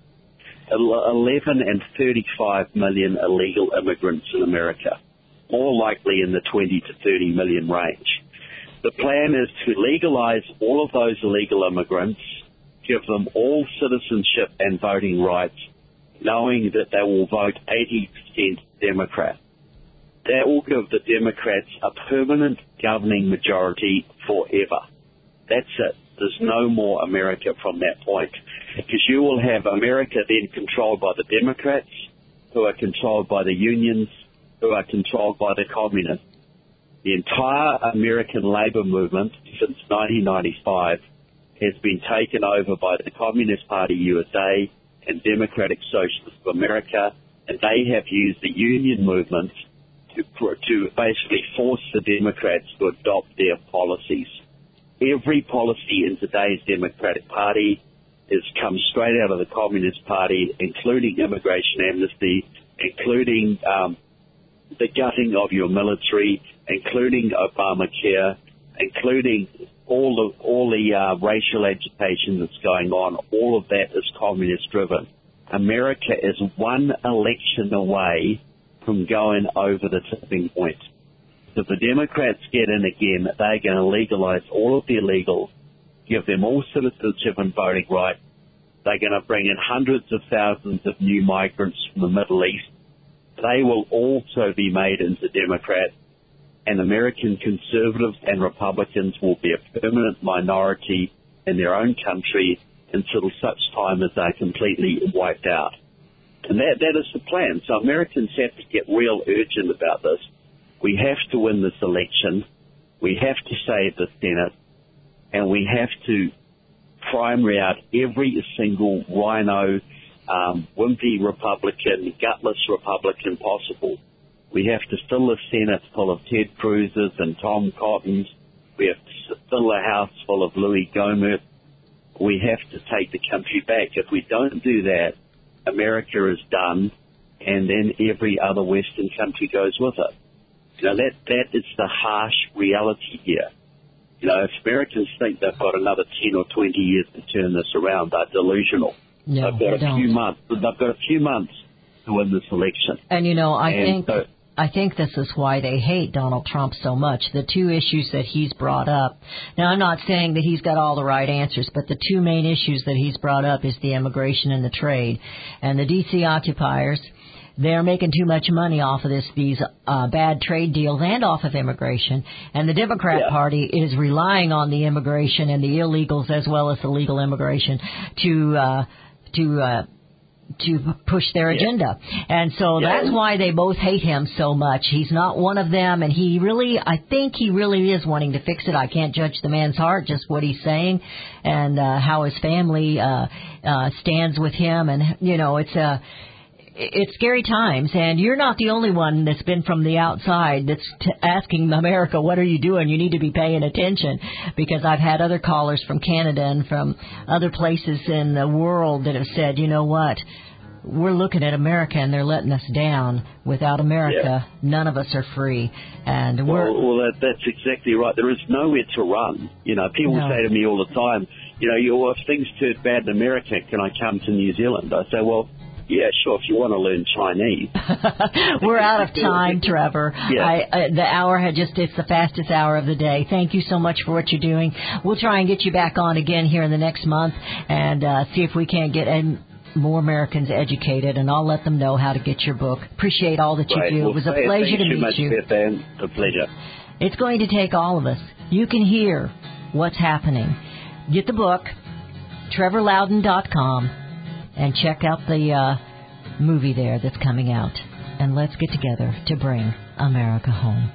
eleven and thirty-five million illegal immigrants in America, more likely in the twenty to thirty million range. The plan is to legalize all of those illegal immigrants, give them all citizenship and voting rights, knowing that they will vote eighty percent Democrat. That will give the Democrats a permanent governing majority forever. That's it. There's no more America from that point. Because you will have America then controlled by the Democrats, who are controlled by the unions, who are controlled by the communists. The entire American labor movement since nineteen ninety-five has been taken over by the Communist Party U S A and Democratic Socialists of America, and they have used the union movement to, to basically force the Democrats to adopt their policies. Every policy in today's Democratic Party has come straight out of the Communist Party, including immigration amnesty, including um, the gutting of your military, including Obamacare, including all the all the uh, racial agitation that's going on. All of that is communist-driven. America is one election away from going over the tipping point. If the Democrats get in again, they're going to legalize all of the illegals, give them all citizenship and voting rights. They're going to bring in hundreds of thousands of new migrants from the Middle East. They will also be made into Democrats, and American conservatives and Republicans will be a permanent minority in their own country until such time as they're completely wiped out. And that, that is the plan. So Americans have to get real urgent about this. We have to win this election. We have to save the Senate. And we have to primary out every single rhino, um, wimpy Republican, gutless Republican possible. We have to fill the Senate full of Ted Cruz's and Tom Cottons. We have to fill the House full of Louis Gohmert. We have to take the country back. If we don't do that, America is done, and then every other Western country goes with it. You know, that, that is the harsh reality here. You know, if Americans think they've got another ten or twenty years to turn this around, they're delusional. No, they've got they a few don't. months. They've got a few months to win this election. And, you know, I and think... So, I think this is why they hate Donald Trump so much. The two issues that he's brought up. Now, I'm not saying that he's got all the right answers, but the two main issues that he's brought up is the immigration and the trade. And the D C occupiers, they're making too much money off of this, these uh, bad trade deals and off of immigration. And the Democrat yeah. Party is relying on the immigration and the illegals as well as the legal immigration to uh, to uh, to push their agenda. And so Yeah. that's why they both hate him so much. He's not one of them, and he really, I think he really is wanting to fix it. I can't judge the man's heart, just what he's saying, and uh, how his family uh, uh, stands with him. And, you know, it's a... It's scary times, and you're not the only one that's been from the outside that's t- asking America, what are you doing? You need to be paying attention, because I've had other callers from Canada and from other places in the world that have said, you know what, we're looking at America and they're letting us down. Without America, yeah. none of us are free. And we're well, well that, that's exactly right. There is nowhere to run. You know, people No. say to me all the time, you know, you, well, if things turn bad in America, can I come to New Zealand? I say, well, yeah, sure, if you want to learn Chinese. We're out of time, Trevor. Yeah. I, uh, the hour had just, it's the fastest hour of the day. Thank you so much for what you're doing. We'll try and get you back on again here in the next month and uh, see if we can't get um, more Americans educated, and I'll let them know how to get your book. Appreciate all that you Right. do. Well, It was a hey, pleasure thank to you meet much, you. Beth Ann. A pleasure. It's going to take all of us. You can hear what's happening. Get the book, trevor loudon dot com, and check out the uh, movie there that's coming out. And let's get together to bring America home.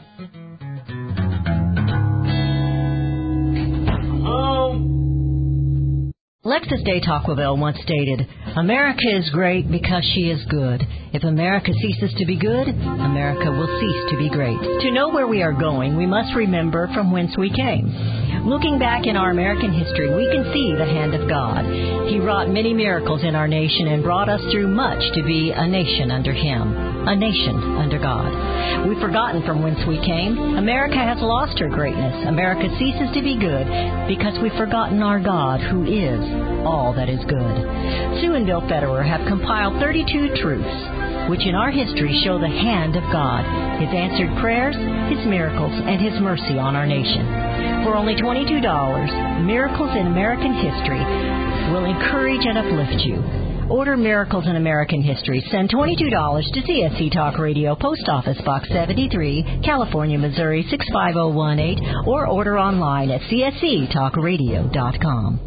Lexus de Tocqueville once stated, America is great because she is good. If America ceases to be good, America will cease to be great. To know where we are going, we must remember from whence we came. Looking back in our American history, we can see the hand of God. He wrought many miracles in our nation and brought us through much to be a nation under Him, a nation under God. We've forgotten from whence we came. America has lost her greatness. America ceases to be good because we've forgotten our God, who is all that is good. Sue and Bill Federer have compiled thirty-two truths, which in our history show the hand of God, His answered prayers, His miracles, and His mercy on our nation. For only twenty-two dollars, Miracles in American History will encourage and uplift you. Order Miracles in American History. Send twenty-two dollars to C S C Talk Radio, Post Office Box seventy-three, California, Missouri six five zero one eight, or order online at c s c talk radio dot com.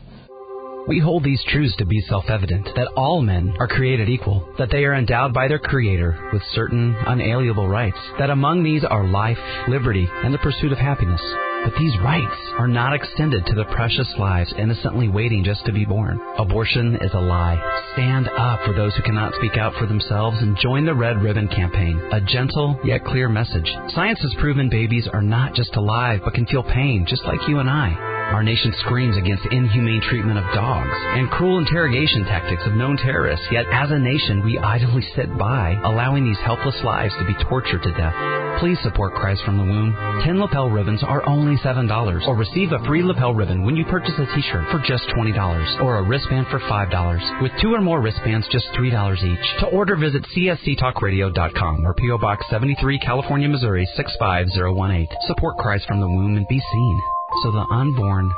We hold these truths to be self-evident, that all men are created equal, that they are endowed by their Creator with certain unalienable rights, that among these are life, liberty, and the pursuit of happiness. But these rights are not extended to the precious lives innocently waiting just to be born. Abortion is a lie. Stand up for those who cannot speak out for themselves and join the Red Ribbon Campaign, a gentle yet clear message. Science has proven babies are not just alive but can feel pain just like you and I. Our nation screams against inhumane treatment of dogs and cruel interrogation tactics of known terrorists, yet as a nation we idly sit by, allowing these helpless lives to be tortured to death. Please support Christ from the Womb. Ten lapel ribbons are only seven dollars, or receive a free lapel ribbon when you purchase a t-shirt for just twenty dollars, or a wristband for five dollars. With two or more wristbands, just three dollars each. To order, visit c s c talk radio dot com or P O Box seventy-three, California, Missouri six five zero one eight. Support Christ from the Womb and be seen, so the unborn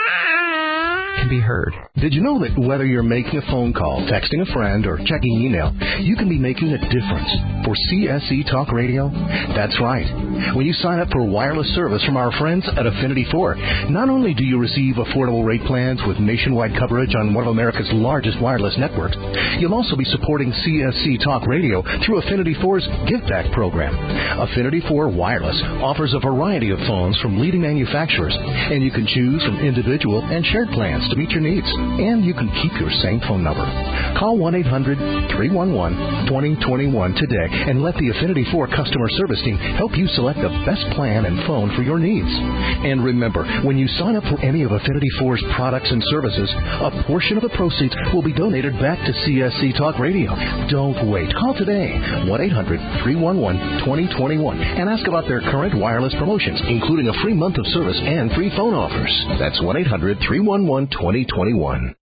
can be heard. Did you know that whether you're making a phone call, texting a friend, or checking email, you can be making a difference for C S C Talk Radio? That's right. When you sign up for wireless service from our friends at Affinity four, not only do you receive affordable rate plans with nationwide coverage on one of America's largest wireless networks, you'll also be supporting C S C Talk Radio through Affinity four's Give Back program. Affinity four Wireless offers a variety of phones from leading manufacturers, and you can choose from individual and shared plans to meet your needs. And you can keep your same phone number. Call one eight hundred, three one one, two zero two one today and let the Affinity four customer service team help you select the best plan and phone for your needs. And remember, when you sign up for any of Affinity four's products and services, a portion of the proceeds will be donated back to C S C Talk Radio. Don't wait. Call today, one eight hundred, three one one, two zero two one, and ask about their current wireless promotions, including a free month of service and free phone offers. That's one eight hundred, three one one, two zero two one.